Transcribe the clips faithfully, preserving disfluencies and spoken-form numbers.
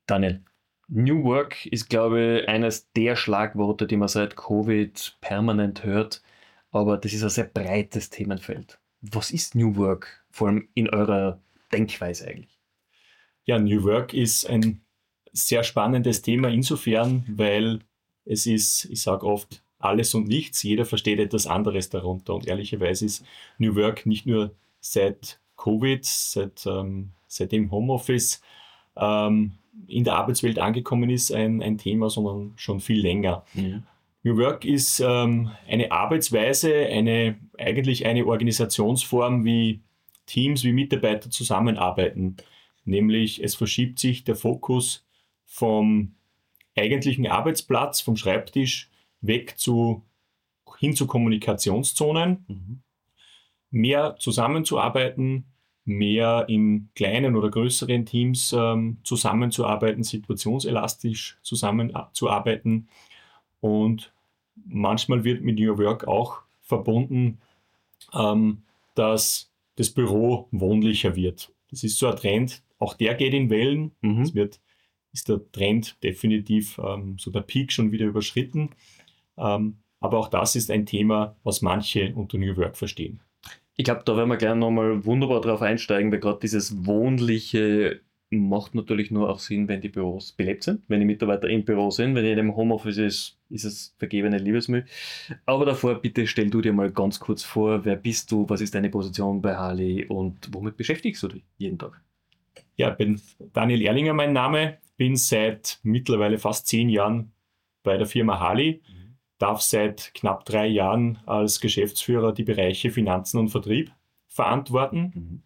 Daniel, New Work ist, glaube ich, eines der Schlagworte, die man seit Covid permanent hört, aber das ist ein sehr breites Themenfeld. Was ist New Work, vor allem in eurer Denkweise eigentlich? Ja, New Work ist ein sehr spannendes Thema insofern, weil es ist, ich sage oft, alles und nichts. Jeder versteht etwas anderes darunter. Und ehrlicherweise ist New Work nicht nur seit Covid, seit, ähm, seit dem Homeoffice ähm, in der Arbeitswelt angekommen ist, ein, ein Thema, sondern schon viel länger. Mhm. New Work ist ähm, eine Arbeitsweise, eine, eigentlich eine Organisationsform, wie Teams, wie Mitarbeiter zusammenarbeiten. Nämlich es verschiebt sich der Fokus vom eigentlichen Arbeitsplatz, vom Schreibtisch weg zu, hin zu Kommunikationszonen, Mhm. mehr zusammenzuarbeiten, mehr in kleinen oder größeren Teams ähm, zusammenzuarbeiten, situationselastisch zusammenzuarbeiten. Und manchmal wird mit New Work auch verbunden, ähm, dass das Büro wohnlicher wird. Das ist so ein Trend, auch der geht in Wellen. Mhm. Es wird, ist der Trend definitiv ähm, so der Peak schon wieder überschritten. Ähm, aber auch das ist ein Thema, was manche unter New Work verstehen. Ich glaube, da werden wir gleich nochmal wunderbar drauf einsteigen, weil gerade dieses Wohnliche macht natürlich nur auch Sinn, wenn die Büros belebt sind, wenn die Mitarbeiter im Büro sind. Wenn jeder im Homeoffice ist, ist es vergebene Liebesmüh. Aber davor, bitte stell du dir mal ganz kurz vor, wer bist du, was ist deine Position bei Harley und womit beschäftigst du dich jeden Tag? Ja, ich bin Daniel Erlinger mein Name, bin seit mittlerweile fast zehn Jahren bei der Firma Harley, darf seit knapp drei Jahren als Geschäftsführer die Bereiche Finanzen und Vertrieb verantworten. Mhm.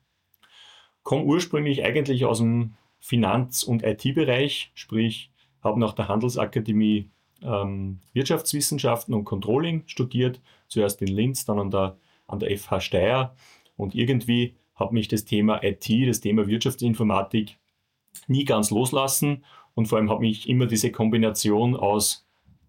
Komme ursprünglich eigentlich aus dem Finanz- und I T-Bereich, sprich habe nach der Handelsakademie ähm, Wirtschaftswissenschaften und Controlling studiert, zuerst in Linz, dann an der, an der F H Steyr, und irgendwie hat mich das Thema I T, das Thema Wirtschaftsinformatik nie ganz loslassen, und vor allem hat mich immer diese Kombination aus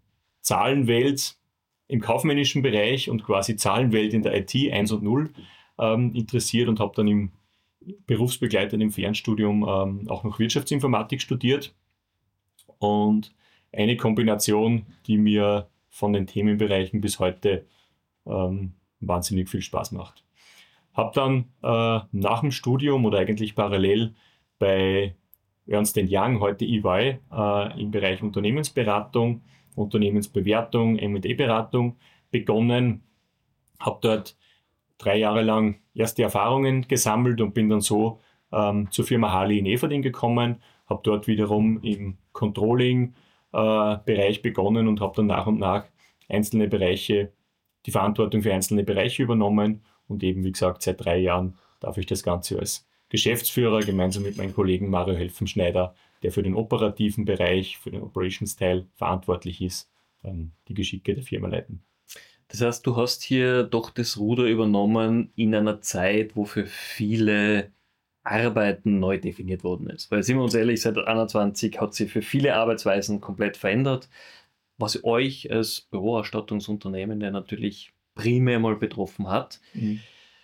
Zahlenwelt im kaufmännischen Bereich und quasi Zahlenwelt in der I T eins und null ähm, interessiert, und habe dann im berufsbegleitend im Fernstudium ähm, auch noch Wirtschaftsinformatik studiert, und eine Kombination, die mir von den Themenbereichen bis heute ähm, wahnsinnig viel Spaß macht. Habe dann äh, nach dem Studium oder eigentlich parallel bei Ernst and Young, heute E Y, äh, im Bereich Unternehmensberatung, Unternehmensbewertung, M und A-Beratung begonnen, habe dort drei Jahre lang erste Erfahrungen gesammelt und bin dann so ähm, zur Firma Harley in Eferding gekommen, habe dort wiederum im Controlling-Bereich äh, begonnen und habe dann nach und nach einzelne Bereiche, die Verantwortung für einzelne Bereiche übernommen, und eben, wie gesagt, seit drei Jahren darf ich das Ganze als Geschäftsführer gemeinsam mit meinem Kollegen Mario Helfenschneider, der für den operativen Bereich, für den Operations-Teil verantwortlich ist, ähm, die Geschicke der Firma leiten. Das heißt, du hast hier doch das Ruder übernommen in einer Zeit, wo für viele Arbeiten neu definiert worden ist. Weil, sind wir uns ehrlich, seit einundzwanzig hat sich für viele Arbeitsweisen komplett verändert, was euch als Büroausstattungsunternehmen ja natürlich primär mal betroffen hat. Mhm.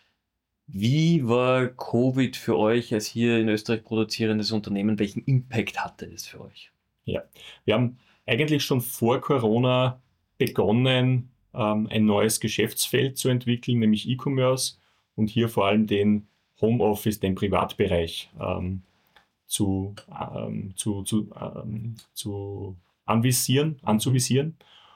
Wie war Covid für euch als hier in Österreich produzierendes Unternehmen? Welchen Impact hatte es für euch? Ja, wir haben eigentlich schon vor Corona begonnen, ähm, ein neues Geschäftsfeld zu entwickeln, nämlich E-Commerce, und hier vor allem den Homeoffice, den Privatbereich ähm, zu, ähm, zu, zu, ähm, zu anvisieren, anzuvisieren.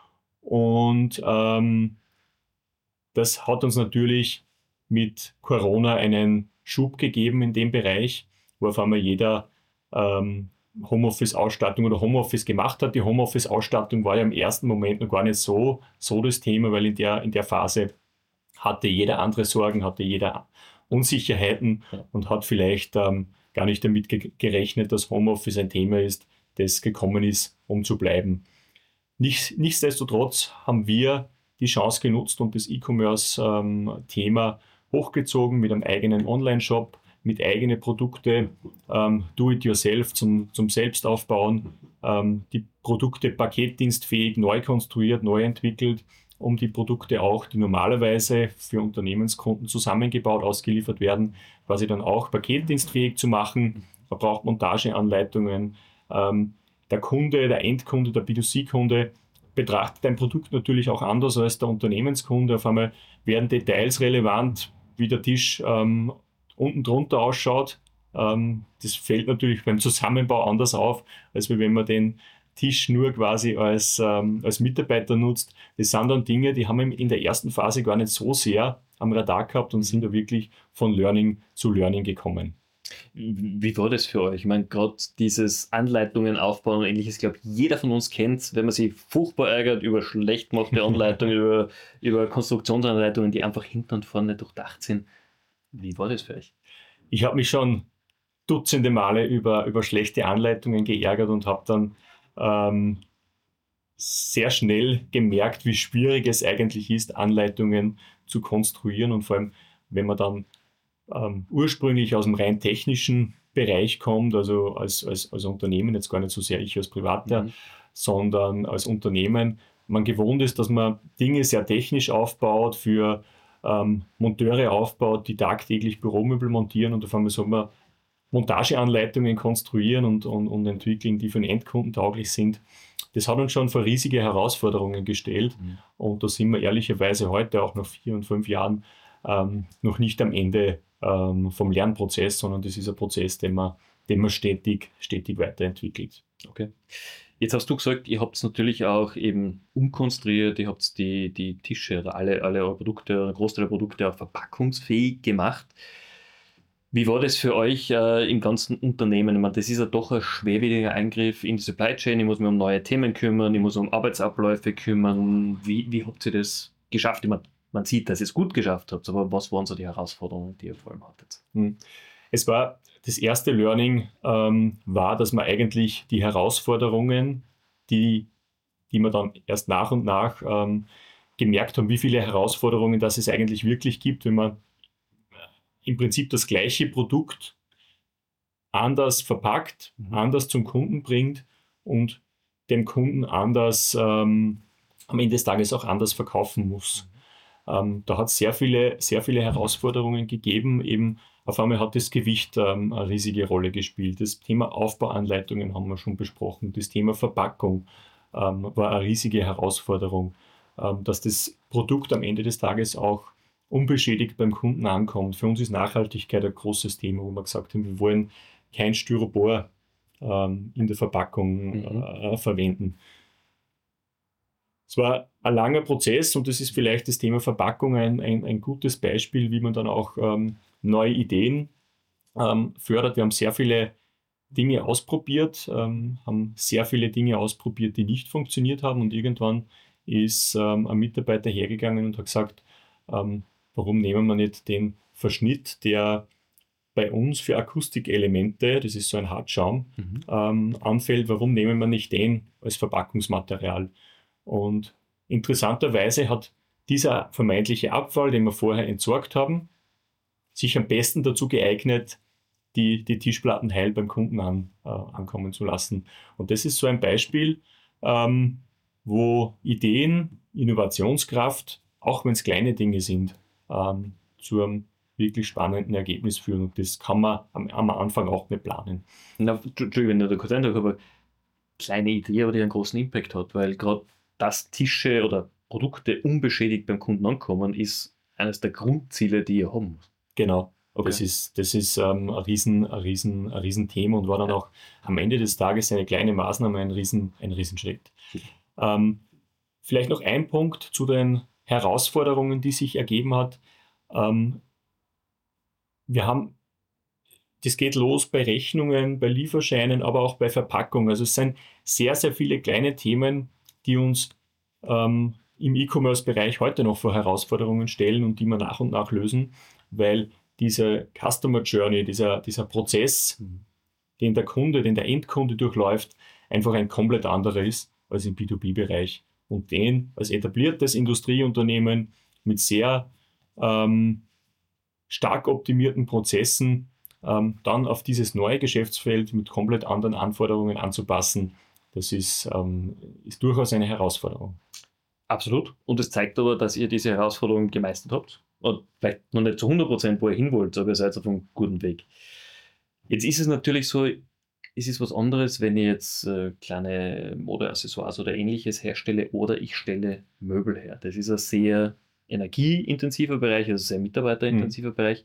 Und ähm, das hat uns natürlich mit Corona einen Schub gegeben in dem Bereich, wo auf einmal jeder ähm, Homeoffice-Ausstattung oder Homeoffice gemacht hat. Die Homeoffice-Ausstattung war ja im ersten Moment noch gar nicht so, so das Thema, weil in der, in der Phase hatte jeder andere Sorgen, hatte jeder Unsicherheiten und hat vielleicht ähm, gar nicht damit ge- gerechnet, dass Homeoffice ein Thema ist, das gekommen ist, um zu bleiben. Nicht, nichtsdestotrotz haben wir die Chance genutzt und das E-Commerce-Thema ähm, hochgezogen mit einem eigenen Online-Shop, mit eigenen Produkten, ähm, Do-it-yourself zum, zum Selbstaufbauen, ähm, die Produkte paketdienstfähig neu konstruiert, neu entwickelt, um die Produkte auch, die normalerweise für Unternehmenskunden zusammengebaut, ausgeliefert werden, quasi dann auch paketdienstfähig zu machen. Man braucht Montageanleitungen, Ähm, der Kunde, der Endkunde, der B zwei C-Kunde betrachtet ein Produkt natürlich auch anders als der Unternehmenskunde. Auf einmal werden Details relevant, wie der Tisch ähm, unten drunter ausschaut. Ähm, das fällt natürlich beim Zusammenbau anders auf, als wenn man den Tisch nur quasi als, ähm, als Mitarbeiter nutzt. Das sind dann Dinge, die haben wir in der ersten Phase gar nicht so sehr am Radar gehabt und sind da wirklich von Learning zu Learning gekommen. Wie war das für euch? Ich meine, gerade dieses Anleitungen aufbauen und ähnliches, glaube ich, jeder von uns kennt, wenn man sich furchtbar ärgert über schlecht gemachte Anleitungen, über, über Konstruktionsanleitungen, die einfach hinten und vorne durchdacht sind. Wie war das für euch? Ich habe mich schon dutzende Male über, über schlechte Anleitungen geärgert und habe dann ähm, sehr schnell gemerkt, wie schwierig es eigentlich ist, Anleitungen zu konstruieren, und vor allem, wenn man dann ähm, ursprünglich aus dem rein technischen Bereich kommt, also als, als, als Unternehmen, jetzt gar nicht so sehr ich als Privater, mhm. sondern als Unternehmen, man gewohnt ist, dass man Dinge sehr technisch aufbaut, für ähm, Monteure aufbaut, die tagtäglich Büromöbel montieren, und auf einmal soll man Montageanleitungen konstruieren und, und, und entwickeln, die für den Endkunden tauglich sind. Das hat uns schon vor riesige Herausforderungen gestellt, mhm. und da sind wir ehrlicherweise heute, auch nach vier und fünf Jahren, ähm, noch nicht am Ende ähm, vom Lernprozess, sondern das ist ein Prozess, den man, den man stetig, stetig weiterentwickelt. Okay. Jetzt hast du gesagt, ihr habt es natürlich auch eben umkonstruiert, ihr habt die, die Tische oder alle, alle eure Produkte, ein Großteil der Produkte auch verpackungsfähig gemacht. Wie war das für euch äh, im ganzen Unternehmen? Ich meine, das ist ja doch ein schwerwiegender Eingriff in die Supply Chain. Ich muss mich um neue Themen kümmern, ich muss um Arbeitsabläufe kümmern. Wie, wie habt ihr das geschafft? Ich meine, man sieht, dass ihr es gut geschafft habt, aber was waren so die Herausforderungen, die ihr vor allem hattet? Es war, das erste Learning ähm, war, dass man eigentlich die Herausforderungen, die, die man dann erst nach und nach ähm, gemerkt haben, wie viele Herausforderungen das es eigentlich wirklich gibt, wenn man im Prinzip das gleiche Produkt anders verpackt, mhm. anders zum Kunden bringt und dem Kunden anders ähm, am Ende des Tages auch anders verkaufen muss. Mhm. Ähm, da hat es sehr viele, sehr viele Herausforderungen gegeben. Eben auf einmal hat das Gewicht ähm, eine riesige Rolle gespielt. Das Thema Aufbauanleitungen haben wir schon besprochen. Das Thema Verpackung ähm, war eine riesige Herausforderung. Ähm, dass das Produkt am Ende des Tages auch unbeschädigt beim Kunden ankommt. Für uns ist Nachhaltigkeit ein großes Thema, wo wir gesagt haben, wir wollen kein Styropor ähm, in der Verpackung mhm. äh, verwenden. Es war ein langer Prozess, und das ist vielleicht das Thema Verpackung ein, ein, ein gutes Beispiel, wie man dann auch ähm, neue Ideen ähm, fördert. Wir haben sehr viele Dinge ausprobiert, ähm, haben sehr viele Dinge ausprobiert, die nicht funktioniert haben, und irgendwann ist ähm, ein Mitarbeiter hergegangen und hat gesagt, ähm, warum nehmen wir nicht den Verschnitt, der bei uns für Akustikelemente, das ist so ein Hartschaum, mhm. ähm, anfällt, warum nehmen wir nicht den als Verpackungsmaterial? Und interessanterweise hat dieser vermeintliche Abfall, den wir vorher entsorgt haben, sich am besten dazu geeignet, die, die Tischplatten heil beim Kunden an, äh, ankommen zu lassen. Und das ist so ein Beispiel, ähm, wo Ideen, Innovationskraft, auch wenn es kleine Dinge sind, ähm, zu einem wirklich spannenden Ergebnis führen. Und das kann man am, am Anfang auch nicht planen. Na, Entschuldigung, wenn ich da kurz eindrücke, aber kleine Idee, aber die einen großen Impact hat, weil gerade dass Tische oder Produkte unbeschädigt beim Kunden ankommen, ist eines der Grundziele, die ihr haben muss. Genau. Okay. Das ist, das ist ähm, ein, riesen, ein, riesen, ein Riesenthema und war dann auch am Ende des Tages eine kleine Maßnahme, ein, riesen, ein Riesenschritt. Ähm, vielleicht noch ein Punkt zu den Herausforderungen, die sich ergeben hat. Ähm, wir haben, das geht los bei Rechnungen, bei Lieferscheinen, aber auch bei Verpackung. Also es sind sehr, sehr viele kleine Themen, die uns ähm, im E-Commerce-Bereich heute noch vor Herausforderungen stellen und die wir nach und nach lösen, weil diese Customer Journey, dieser, dieser Prozess, mhm. den der Kunde, den der Endkunde durchläuft, einfach ein komplett anderer ist als im B zwei B-Bereich. Und den als etabliertes Industrieunternehmen mit sehr ähm, stark optimierten Prozessen ähm, dann auf dieses neue Geschäftsfeld mit komplett anderen Anforderungen anzupassen, das ist, ähm, ist durchaus eine Herausforderung. Absolut. Und es zeigt aber, dass ihr diese Herausforderung gemeistert habt. Und vielleicht noch nicht zu hundert Prozent, wo ihr hin wollt, aber ihr seid auf einem guten Weg. Jetzt ist es natürlich so, Es ist was anderes, wenn ich jetzt äh, kleine Modeaccessoires oder ähnliches herstelle oder ich stelle Möbel her. Das ist ein sehr energieintensiver Bereich, also sehr Mhm. mitarbeiterintensiver Bereich.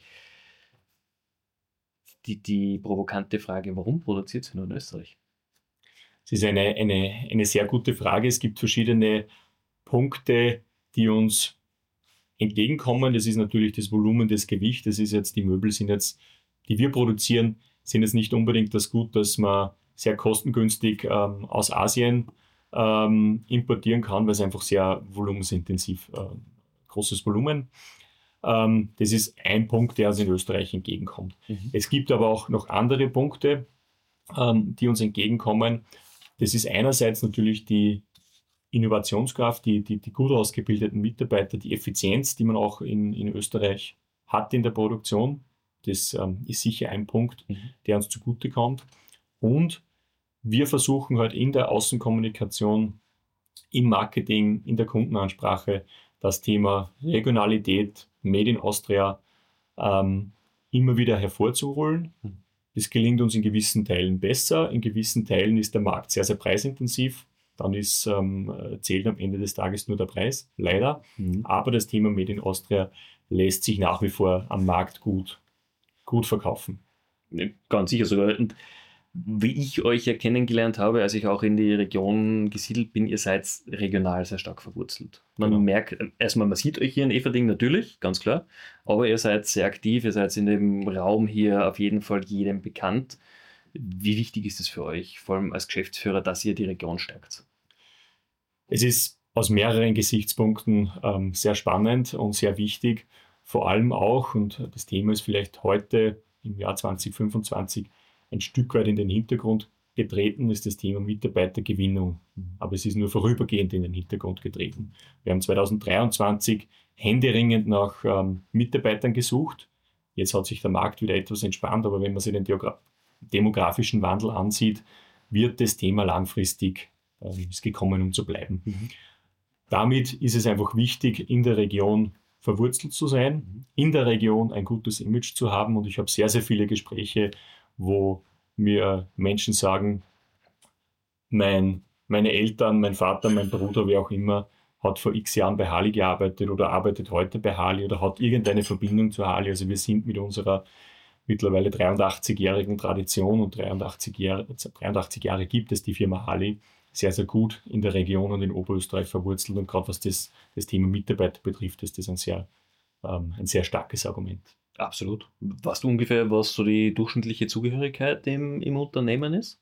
Die, die provokante Frage, warum produziert ihr nur in Österreich? Das ist eine, eine, eine sehr gute Frage. Es gibt verschiedene Punkte, die uns entgegenkommen. Das ist natürlich das Volumen, das Gewicht. Das ist jetzt, die Möbel sind jetzt, die wir produzieren, sind jetzt nicht unbedingt das Gut, dass man sehr kostengünstig ähm, aus Asien ähm, importieren kann, weil es einfach sehr volumensintensiv, äh, großes Volumen. Ähm, das ist ein Punkt, der uns in Österreich entgegenkommt. Mhm. Es gibt aber auch noch andere Punkte, ähm, die uns entgegenkommen. Das ist einerseits natürlich die Innovationskraft, die, die, die gut ausgebildeten Mitarbeiter, die Effizienz, die man auch in, in Österreich hat in der Produktion. Das ähm, ist sicher ein Punkt, Mhm. der uns zugutekommt. Und wir versuchen halt in der Außenkommunikation, im Marketing, in der Kundenansprache das Thema Regionalität, Made in Austria ähm, immer wieder hervorzuholen. Mhm. Das gelingt uns in gewissen Teilen besser, in gewissen Teilen ist der Markt sehr, sehr preisintensiv. Dann ist, ähm, zählt am Ende des Tages nur der Preis, leider. Mhm. Aber das Thema Made in Austria lässt sich nach wie vor am Markt gut, gut verkaufen. Ne, ganz sicher sogar. Und wie ich euch ja kennengelernt habe, als ich auch in die Region gesiedelt bin, ihr seid regional sehr stark verwurzelt. Man Genau. merkt, erstmal, man sieht euch hier in Eferding natürlich, ganz klar, aber ihr seid sehr aktiv, ihr seid in dem Raum hier auf jeden Fall jedem bekannt. Wie wichtig ist es für euch, vor allem als Geschäftsführer, dass ihr die Region stärkt? Es ist aus mehreren Gesichtspunkten ähm, sehr spannend und sehr wichtig. Vor allem auch, und das Thema ist vielleicht heute im Jahr zwanzig fünfundzwanzig ein Stück weit in den Hintergrund getreten, ist das Thema Mitarbeitergewinnung. Aber es ist nur vorübergehend in den Hintergrund getreten. Wir haben zwanzig dreiundzwanzig händeringend nach ähm, Mitarbeitern gesucht. Jetzt hat sich der Markt wieder etwas entspannt, aber wenn man sich den demografischen Wandel ansieht, wird das Thema langfristig ähm, ist gekommen, um zu bleiben. Mhm. Damit ist es einfach wichtig, in der Region verwurzelt zu sein, Mhm. in der Region ein gutes Image zu haben. Und ich habe sehr, sehr viele Gespräche, wo mir Menschen sagen, mein, meine Eltern, mein Vater, mein Bruder, wer auch immer, hat vor x Jahren bei Harley gearbeitet oder arbeitet heute bei Harley oder hat irgendeine Verbindung zu Harley. Also wir sind mit unserer mittlerweile dreiundachtzigjährigen Tradition und dreiundachtzig Jahre, dreiundachtzig Jahre gibt es die Firma Harley sehr, sehr gut in der Region und in Oberösterreich verwurzelt. Und gerade was das, das Thema Mitarbeiter betrifft, ist das ein sehr, ähm, ein sehr starkes Argument. Absolut. Weißt du ungefähr, was so die durchschnittliche Zugehörigkeit im, im Unternehmen ist?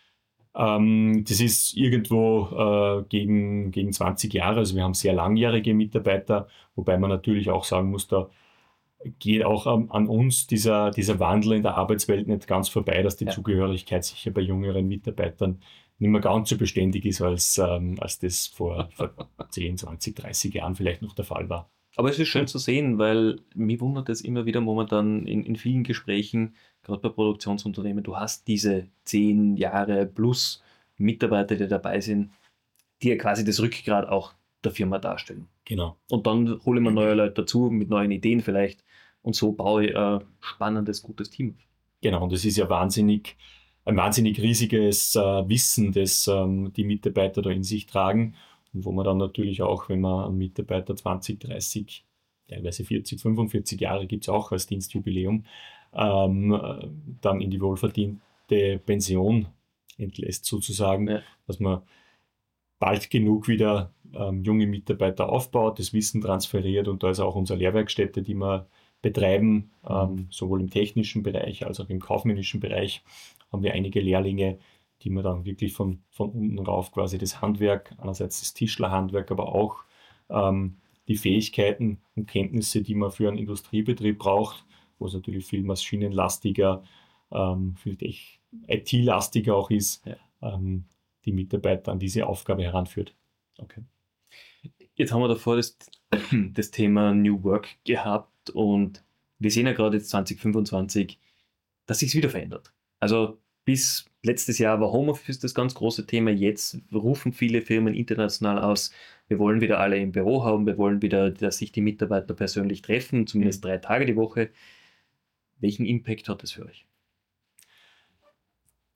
Ähm, das ist irgendwo äh, gegen, gegen zwanzig Jahre. Also wir haben sehr langjährige Mitarbeiter, wobei man natürlich auch sagen muss, da geht auch an, an uns dieser, dieser Wandel in der Arbeitswelt nicht ganz vorbei, dass die Ja. Zugehörigkeit sicher bei jüngeren Mitarbeitern nicht mehr ganz so beständig ist, als, ähm, als das vor, vor zehn, zwanzig, dreißig Jahren vielleicht noch der Fall war. Aber es ist schön zu sehen, weil mich wundert es immer wieder momentan in, in vielen Gesprächen, gerade bei Produktionsunternehmen, du hast diese zehn Jahre plus Mitarbeiter, die dabei sind, die ja quasi das Rückgrat auch der Firma darstellen. Genau. Und dann hole ich mir neue Leute dazu, mit neuen Ideen vielleicht. Und so baue ich ein spannendes, gutes Team. Genau, und es ist ja wahnsinnig, ein wahnsinnig riesiges äh, Wissen, das ähm, die Mitarbeiter da in sich tragen. Und wo man dann natürlich auch, wenn man einen Mitarbeiter zwanzig, dreißig, teilweise vierzig, fünfundvierzig Jahre gibt es auch als Dienstjubiläum, ähm, äh, dann in die wohlverdiente Pension entlässt, sozusagen, Ja. dass man bald genug wieder ähm, junge Mitarbeiter aufbaut, das Wissen transferiert und da ist auch unsere Lehrwerkstätte, die wir betreiben, ähm, sowohl im technischen Bereich als auch im kaufmännischen Bereich, haben wir einige Lehrlinge, die wir dann wirklich von, von unten rauf quasi das Handwerk, einerseits das Tischlerhandwerk, aber auch ähm, die Fähigkeiten und Kenntnisse, die man für einen Industriebetrieb braucht, wo es natürlich viel maschinenlastiger, ähm, viel I T-lastiger auch ist, Ja. ähm, die Mitarbeiter an diese Aufgabe heranführt. Okay. Jetzt haben wir davor das, das Thema New Work gehabt und wir sehen ja gerade jetzt zwanzig fünfundzwanzig, dass sich es wieder verändert. Also bis letztes Jahr war Homeoffice das ganz große Thema. Jetzt rufen viele Firmen international aus, wir wollen wieder alle im Büro haben, wir wollen wieder, dass sich die Mitarbeiter persönlich treffen, zumindest Mhm. drei Tage die Woche. Welchen Impact hat das für euch?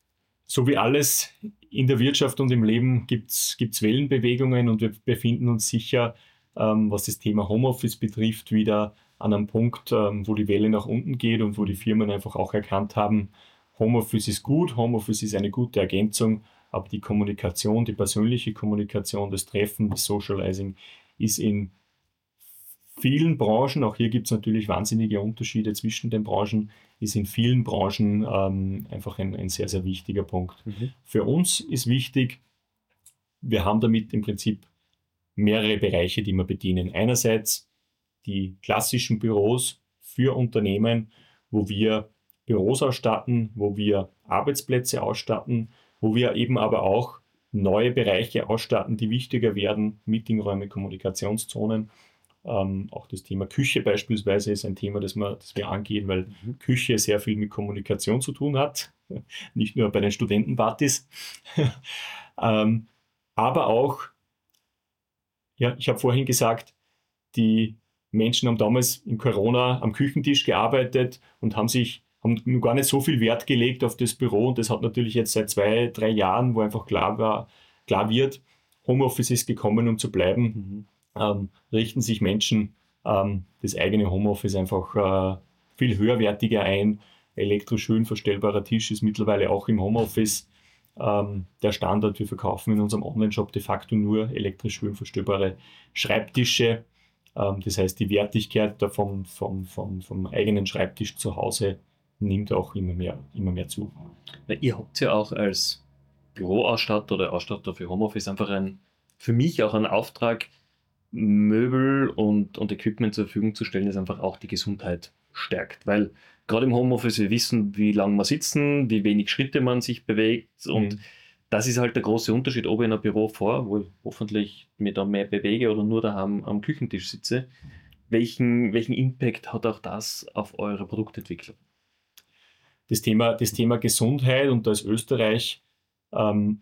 so wie alles in der Wirtschaft und im Leben gibt es Wellenbewegungen und wir befinden uns sicher, ähm, was das Thema Homeoffice betrifft, wieder an einem Punkt, ähm, wo die Welle nach unten geht und wo die Firmen einfach auch erkannt haben, Homeoffice ist gut, Homeoffice ist eine gute Ergänzung, aber die Kommunikation, die persönliche Kommunikation, das Treffen, das Socializing ist in vielen Branchen, auch hier gibt es natürlich wahnsinnige Unterschiede zwischen den Branchen, ist in vielen Branchen ähm, einfach ein, ein sehr, sehr wichtiger Punkt. Mhm. Für uns ist wichtig, wir haben damit im Prinzip mehrere Bereiche, die wir bedienen. Einerseits die klassischen Büros für Unternehmen, wo wir Büros ausstatten, wo wir Arbeitsplätze ausstatten, wo wir eben aber auch neue Bereiche ausstatten, die wichtiger werden, Meetingräume, Kommunikationszonen. Ähm, auch das Thema Küche beispielsweise ist ein Thema, das wir, das wir angehen, weil mhm. Küche sehr viel mit Kommunikation zu tun hat, nicht nur bei den Studentenpartys. ähm, aber auch, ja, ich habe vorhin gesagt, die Menschen haben damals in Corona am Küchentisch gearbeitet und haben sich haben gar nicht so viel Wert gelegt auf das Büro. Und das hat natürlich jetzt seit zwei, drei Jahren, wo einfach klar war, klar wird, Homeoffice ist gekommen, um zu bleiben, mhm. ähm, richten sich Menschen ähm, das eigene Homeoffice einfach äh, viel höherwertiger ein. Elektrisch höhenverstellbarer Tisch ist mittlerweile auch im Homeoffice ähm, der Standard. Wir verkaufen in unserem Online-Shop de facto nur elektrisch höhenverstellbare Schreibtische. Ähm, das heißt, die Wertigkeit vom, vom, vom, vom eigenen Schreibtisch zu Hause nimmt auch immer mehr, immer mehr zu. Na, ihr habt ja auch als Büroausstatter oder Ausstatter für Homeoffice einfach ein, für mich auch einen Auftrag, Möbel und, und Equipment zur Verfügung zu stellen, das einfach auch die Gesundheit stärkt. Weil gerade im Homeoffice, wir wissen, wie lange wir sitzen, wie wenig Schritte man sich bewegt und mhm. das ist halt der große Unterschied, ob ich in einem Büro fahre, wo ich hoffentlich mich da mehr bewege oder nur daheim am Küchentisch sitze. Welchen, welchen Impact hat auch das auf eure Produktentwicklung? Das Thema, das Thema Gesundheit, und da ist Österreich ähm,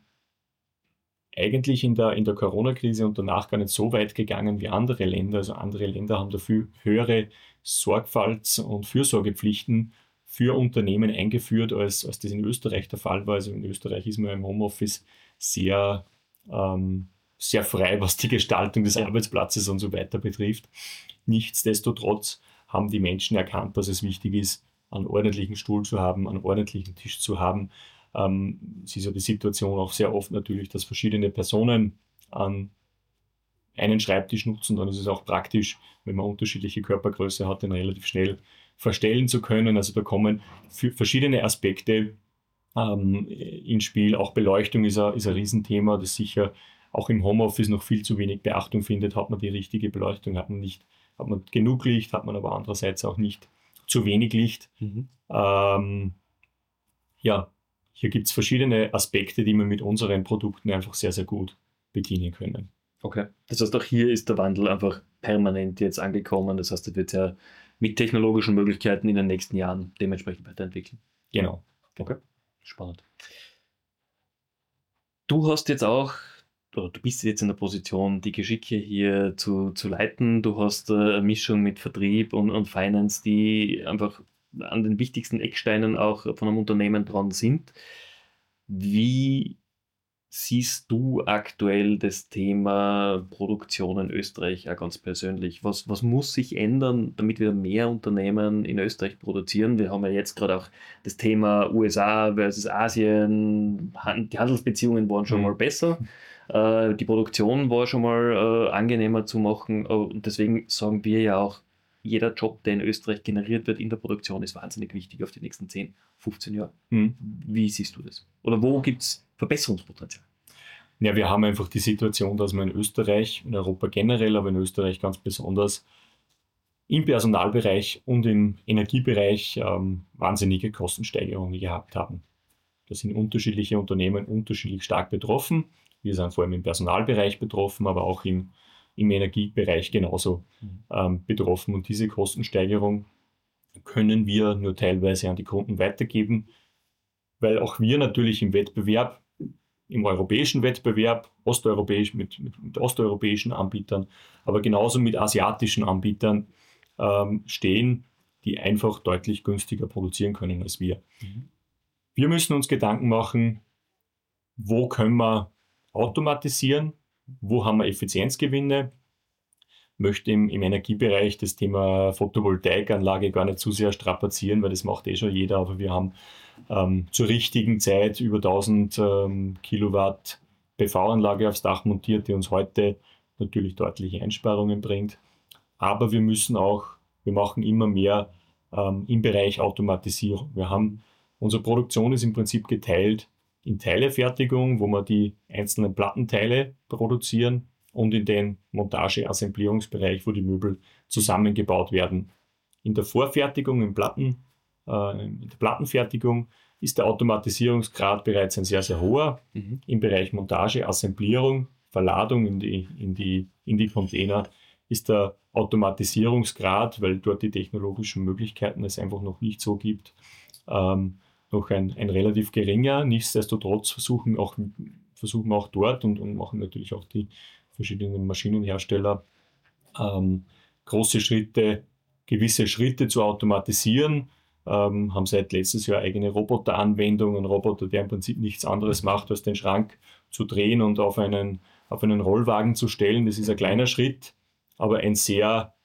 eigentlich in der, in der Corona-Krise und danach gar nicht so weit gegangen wie andere Länder. Also andere Länder haben dafür höhere Sorgfalts- und Fürsorgepflichten für Unternehmen eingeführt, als, als das in Österreich der Fall war. Also in Österreich ist man im Homeoffice sehr, ähm, sehr frei, was die Gestaltung des Arbeitsplatzes und so weiter betrifft. Nichtsdestotrotz haben die Menschen erkannt, dass es wichtig ist, einen ordentlichen Stuhl zu haben, einen ordentlichen Tisch zu haben. Ähm, es ist ja die Situation auch sehr oft natürlich, dass verschiedene Personen an einen Schreibtisch nutzen. Dann ist es auch praktisch, wenn man unterschiedliche Körpergröße hat, den relativ schnell verstellen zu können. Also da kommen verschiedene Aspekte ähm, ins Spiel. Auch Beleuchtung ist ein, ist ein Riesenthema, das sicher auch im Homeoffice noch viel zu wenig Beachtung findet. Hat man die richtige Beleuchtung, hat man nicht, hat man genug Licht, hat man aber andererseits auch nicht zu wenig Licht. Mhm. Ähm, ja, hier gibt es verschiedene Aspekte, die wir mit unseren Produkten einfach sehr, sehr gut bedienen können. Okay, das heißt, auch hier ist der Wandel einfach permanent jetzt angekommen. Das heißt, das wird ja mit technologischen Möglichkeiten in den nächsten Jahren dementsprechend weiterentwickeln. Genau. Okay, spannend. Du hast jetzt auch, oder du bist jetzt in der Position, die Geschicke hier zu, zu leiten. Du hast äh, eine Mischung mit Vertrieb und, und Finance, die einfach an den wichtigsten Ecksteinen auch von einem Unternehmen dran sind. Wie siehst du aktuell das Thema Produktion in Österreich auch ganz persönlich? Was, was muss sich ändern, damit wir mehr Unternehmen in Österreich produzieren? Wir haben ja jetzt gerade auch das Thema U S A versus Asien. Die Handelsbeziehungen waren schon mhm. mal besser. Äh, die Produktion war schon mal äh, angenehmer zu machen. Und deswegen sagen wir ja auch, jeder Job, der in Österreich generiert wird in der Produktion, ist wahnsinnig wichtig auf die nächsten zehn, fünfzehn Jahre. Mhm. Wie siehst du das? Oder wo gibt es Verbesserungspotenzial? Ja, wir haben einfach die Situation, dass wir in Österreich, in Europa generell, aber in Österreich ganz besonders, im Personalbereich und im Energiebereich ähm, wahnsinnige Kostensteigerungen gehabt haben. Da sind unterschiedliche Unternehmen unterschiedlich stark betroffen. Wir sind vor allem im Personalbereich betroffen, aber auch im, im Energiebereich genauso mhm. ähm, betroffen. Und diese Kostensteigerung können wir nur teilweise an die Kunden weitergeben, weil auch wir natürlich im Wettbewerb, im europäischen Wettbewerb, osteuropäisch mit, mit, mit osteuropäischen Anbietern, aber genauso mit asiatischen Anbietern ähm, stehen, die einfach deutlich günstiger produzieren können als wir. Mhm. Wir müssen uns Gedanken machen, wo können wir automatisieren, wo haben wir Effizienzgewinne. Möchte im, im Energiebereich das Thema Photovoltaikanlage gar nicht zu sehr strapazieren, weil das macht eh schon jeder, aber wir haben ähm, zur richtigen Zeit über tausend ähm, Kilowatt P V-Anlage aufs Dach montiert, die uns heute natürlich deutliche Einsparungen bringt. Aber wir müssen auch, wir machen immer mehr ähm, im Bereich Automatisierung. Wir haben, unsere Produktion ist im Prinzip geteilt in Teilefertigung, wo wir die einzelnen Plattenteile produzieren, und in den Montage-Assemblierungsbereich, wo die Möbel zusammengebaut werden. In der Vorfertigung, im Platten, äh, in der Plattenfertigung ist der Automatisierungsgrad bereits ein sehr, sehr hoher. Mhm. Im Bereich Montage, Assemblierung, Verladung in die, in die, in die Container ist der Automatisierungsgrad, weil dort die technologischen Möglichkeiten es einfach noch nicht so gibt, ähm, noch ein, ein relativ geringer. Nichtsdestotrotz versuchen auch, versuchen auch dort und, und machen natürlich auch die verschiedenen Maschinenhersteller ähm, große Schritte, gewisse Schritte zu automatisieren, ähm, haben seit letztes Jahr eigene Roboteranwendungen, einen Roboter, der im Prinzip nichts anderes macht, als den Schrank zu drehen und auf einen, auf einen Rollwagen zu stellen. Das ist ein kleiner Schritt, aber ein sehr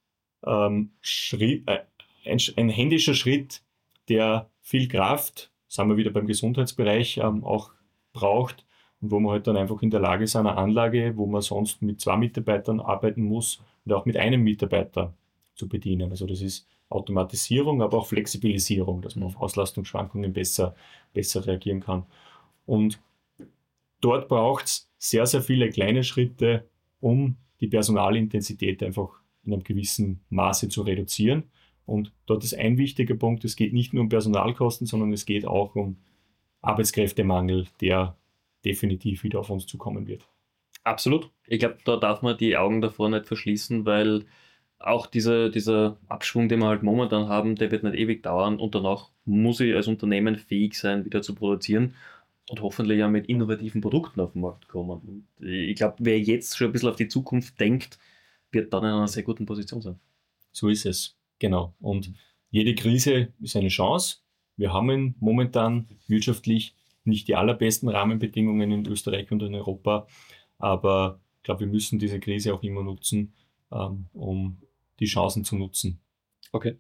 ähm, Schritt, äh, ein, ein händischer Schritt, der viel Kraft, sind wir wieder beim Gesundheitsbereich, ähm, auch braucht. Und wo man halt dann einfach in der Lage ist, eine Anlage, wo man sonst mit zwei Mitarbeitern arbeiten muss, und auch mit einem Mitarbeiter zu bedienen. Also das ist Automatisierung, aber auch Flexibilisierung, dass man auf Auslastungsschwankungen besser, besser reagieren kann. Und dort braucht es sehr, sehr viele kleine Schritte, um die Personalintensität einfach in einem gewissen Maße zu reduzieren. Und dort ist ein wichtiger Punkt, es geht nicht nur um Personalkosten, sondern es geht auch um Arbeitskräftemangel, der definitiv wieder auf uns zukommen wird. Absolut. Ich glaube, da darf man die Augen davor nicht verschließen, weil auch dieser, dieser Abschwung, den wir halt momentan haben, der wird nicht ewig dauern, und danach muss ich als Unternehmen fähig sein, wieder zu produzieren und hoffentlich ja mit innovativen Produkten auf den Markt kommen. Und ich glaube, wer jetzt schon ein bisschen auf die Zukunft denkt, wird dann in einer sehr guten Position sein. So ist es, genau. Und jede Krise ist eine Chance. Wir haben momentan wirtschaftlich nicht die allerbesten Rahmenbedingungen in Österreich und in Europa, aber ich glaube, wir müssen diese Krise auch immer nutzen, ähm, um die Chancen zu nutzen. Okay.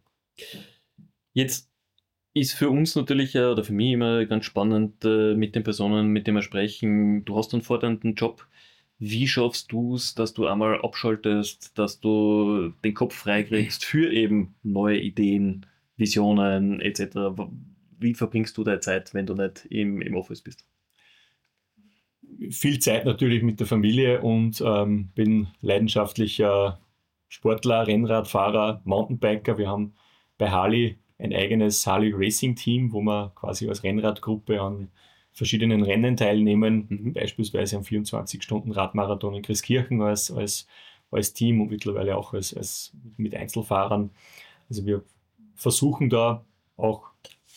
Jetzt ist für uns natürlich, äh, oder für mich immer ganz spannend, äh, mit den Personen, mit denen wir sprechen. Du hast einen fordernden Job. Wie schaffst du es, dass du einmal abschaltest, dass du den Kopf freikriegst für eben neue Ideen, Visionen et cetera? Wie verbringst du deine Zeit, wenn du nicht im, im Office bist? Viel Zeit natürlich mit der Familie und ähm, bin leidenschaftlicher Sportler, Rennradfahrer, Mountainbiker. Wir haben bei Harley ein eigenes Harley Racing Team, wo wir quasi als Rennradgruppe an verschiedenen Rennen teilnehmen, mhm. beispielsweise am vierundzwanzig-Stunden-Radmarathon in Christkirchen als, als, als Team und mittlerweile auch als, als mit Einzelfahrern. Also wir versuchen da auch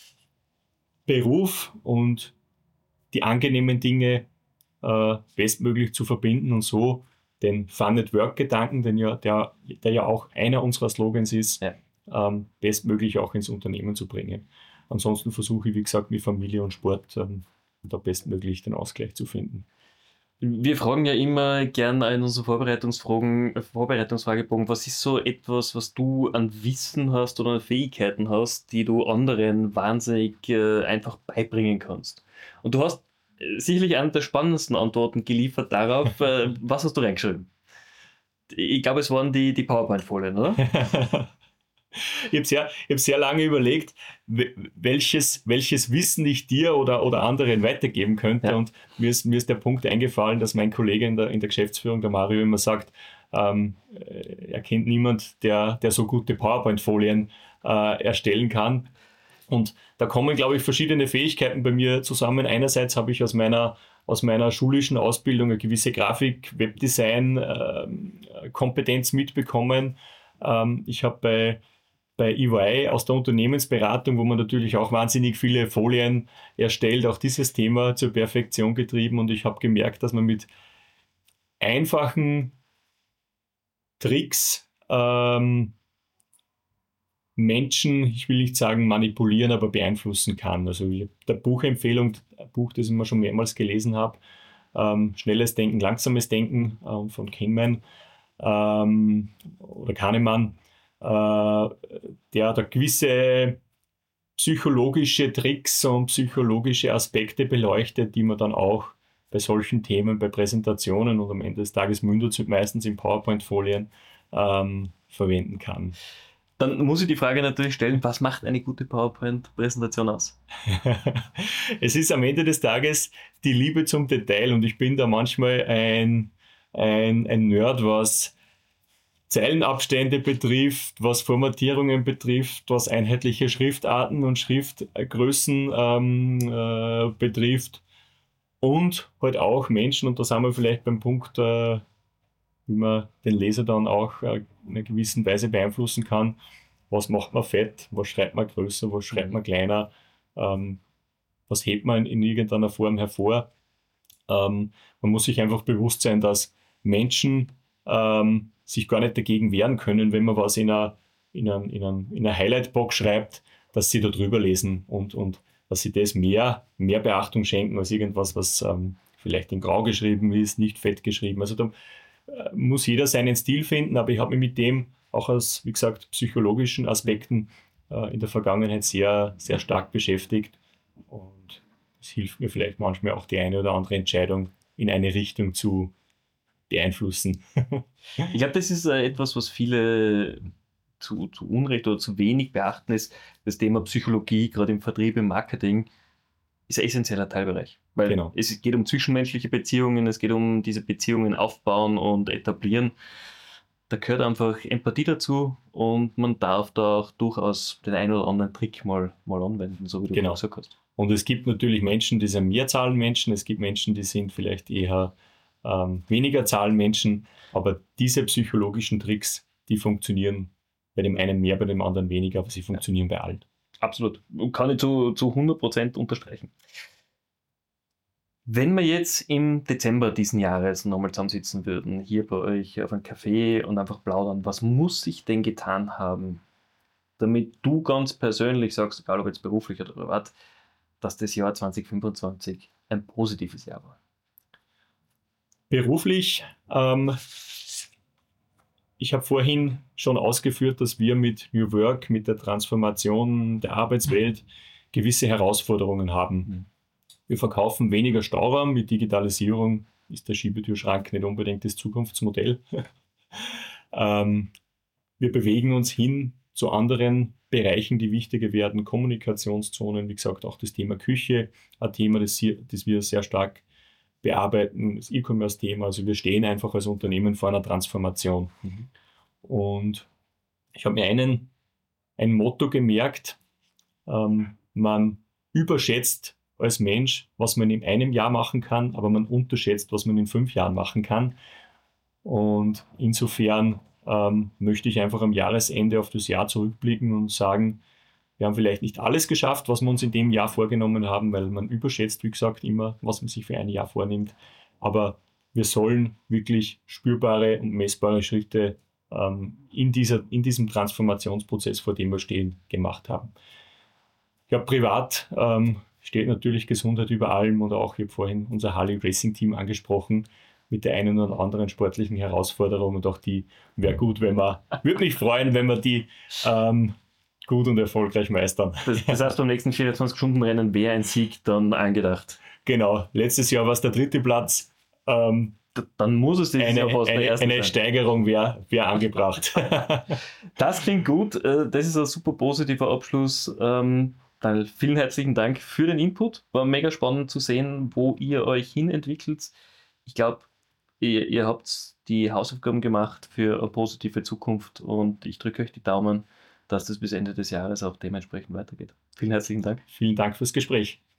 Beruf und die angenehmen Dinge äh, bestmöglich zu verbinden und so den Fun-at-Work-Gedanken, den ja, der, der ja auch einer unserer Slogans ist, ja. ähm, bestmöglich auch ins Unternehmen zu bringen. Ansonsten versuche ich, wie gesagt, mit Familie und Sport ähm, da bestmöglich den Ausgleich zu finden. Wir fragen ja immer gern in unseren Vorbereitungsfragen, Vorbereitungsfragebogen, was ist so etwas, was du an Wissen hast oder an Fähigkeiten hast, die du anderen wahnsinnig äh, einfach beibringen kannst. Und du hast äh, sicherlich eine der spannendsten Antworten geliefert darauf. äh, was hast du reingeschrieben? Ich glaube, es waren die, die PowerPoint-Folien, oder? Ich habe sehr, hab sehr lange überlegt, welches, welches Wissen ich dir oder, oder anderen weitergeben könnte. Ja. Und mir ist, mir ist der Punkt eingefallen, dass mein Kollege in der, in der Geschäftsführung, der Mario, immer sagt, ähm, er kennt niemand, der, der so gute PowerPoint-Folien äh, erstellen kann. Und da kommen, glaube ich, verschiedene Fähigkeiten bei mir zusammen. Einerseits habe ich aus meiner, aus meiner schulischen Ausbildung eine gewisse Grafik-, Webdesign-Kompetenz äh, mitbekommen. Ähm, ich habe bei bei E Y aus der Unternehmensberatung, wo man natürlich auch wahnsinnig viele Folien erstellt, auch dieses Thema zur Perfektion getrieben, und ich habe gemerkt, dass man mit einfachen Tricks ähm, Menschen, ich will nicht sagen manipulieren, aber beeinflussen kann. Also der Buchempfehlung, ein Buch, das ich mir schon mehrmals gelesen habe, ähm, Schnelles Denken, Langsames Denken ähm, von Kahneman ähm, oder Kahnemann, äh, der da gewisse psychologische Tricks und psychologische Aspekte beleuchtet, die man dann auch bei solchen Themen, bei Präsentationen und am Ende des Tages mündet es meistens in PowerPoint-Folien ähm, verwenden kann. Dann muss ich die Frage natürlich stellen, was macht eine gute PowerPoint-Präsentation aus? Es ist am Ende des Tages die Liebe zum Detail und ich bin da manchmal ein, ein, ein Nerd, was Zeilenabstände betrifft, was Formatierungen betrifft, was einheitliche Schriftarten und Schriftgrößen ähm, äh, betrifft und halt auch Menschen, und da sind wir vielleicht beim Punkt, äh, wie man den Leser dann auch äh, in einer gewissen Weise beeinflussen kann. Was macht man fett, was schreibt man größer, was schreibt man kleiner, ähm, was hebt man in irgendeiner Form hervor. Ähm, man muss sich einfach bewusst sein, dass Menschen ähm, sich gar nicht dagegen wehren können, wenn man was in einer, in einer, in einer, in einer Highlight-Box schreibt, dass sie da drüber lesen und, und dass sie das mehr, mehr Beachtung schenken als irgendwas, was ähm, vielleicht in Grau geschrieben ist, nicht fett geschrieben. Also da äh, muss jeder seinen Stil finden, aber ich habe mich mit dem auch aus, wie gesagt, psychologischen Aspekten äh, in der Vergangenheit sehr, sehr stark beschäftigt und es hilft mir vielleicht manchmal auch die eine oder andere Entscheidung in eine Richtung zu beeinflussen. Ich glaube, das ist äh, etwas, was viele zu, zu Unrecht oder zu wenig beachten, ist das Thema Psychologie, gerade im Vertrieb, im Marketing, ist ein essentieller Teilbereich. Weil Genau. Es geht um zwischenmenschliche Beziehungen, es geht um diese Beziehungen aufbauen und etablieren. Da gehört einfach Empathie dazu und man darf da auch durchaus den einen oder anderen Trick mal, mal anwenden, so wie du Genau. gesagt hast. Und es gibt natürlich Menschen, die sind mehr Zahlenmenschen, es gibt Menschen, die sind vielleicht eher ähm, weniger Zahlenmenschen, aber diese psychologischen Tricks, die funktionieren bei dem einen mehr, bei dem anderen weniger, aber sie funktionieren bei allen. Absolut. Kann ich zu, zu hundert Prozent unterstreichen. Wenn wir jetzt im Dezember diesen Jahres nochmal zusammensitzen würden, hier bei euch auf einem Café und einfach plaudern, was muss sich denn getan haben, damit du ganz persönlich sagst, egal ob jetzt beruflich oder privat, dass das Jahr zwanzig fünfundzwanzig ein positives Jahr war? Beruflich, ähm, ich habe vorhin schon ausgeführt, dass wir mit New Work, mit der Transformation der Arbeitswelt gewisse Herausforderungen haben. Mhm. Wir verkaufen weniger Stauraum. Mit Digitalisierung ist der Schiebetürschrank nicht unbedingt das Zukunftsmodell. ähm, wir bewegen uns hin zu anderen Bereichen, die wichtiger werden. Kommunikationszonen, wie gesagt, auch das Thema Küche, ein Thema, das, hier, das wir sehr stark bearbeiten, das E-Commerce-Thema. Also wir stehen einfach als Unternehmen vor einer Transformation. Mhm. Und ich habe mir einen, ein Motto gemerkt, ähm, man überschätzt als Mensch, was man in einem Jahr machen kann, aber man unterschätzt, was man in fünf Jahren machen kann. Und insofern ähm, möchte ich einfach am Jahresende auf das Jahr zurückblicken und sagen, wir haben vielleicht nicht alles geschafft, was wir uns in dem Jahr vorgenommen haben, weil man überschätzt, wie gesagt, immer, was man sich für ein Jahr vornimmt. Aber wir sollen wirklich spürbare und messbare Schritte ähm, in, dieser, in diesem Transformationsprozess, vor dem wir stehen, gemacht haben. Ich glaube, privat ähm, steht natürlich Gesundheit über allem und auch, ich habe vorhin unser Harley Racing Team angesprochen, mit der einen oder anderen sportlichen Herausforderung und auch die wäre gut, wenn wir, würde mich freuen, wenn wir die ähm, gut und erfolgreich meistern. Das, das heißt, beim nächsten vierundzwanzig-Stunden-Rennen wäre ein Sieg dann angedacht. Genau, letztes Jahr war es der dritte Platz. Ähm, dann muss es dieses eine, Jahr fast der eine, erste eine sein. Steigerung wäre wär angebracht. Das klingt gut. Das ist ein super positiver Abschluss. Daniel, vielen herzlichen Dank für den Input. War mega spannend zu sehen, wo ihr euch hin entwickelt. Ich glaube, ihr, ihr habt die Hausaufgaben gemacht für eine positive Zukunft und ich drücke euch die Daumen, dass das bis Ende des Jahres auch dementsprechend weitergeht. Vielen herzlichen Dank. Vielen Dank fürs Gespräch.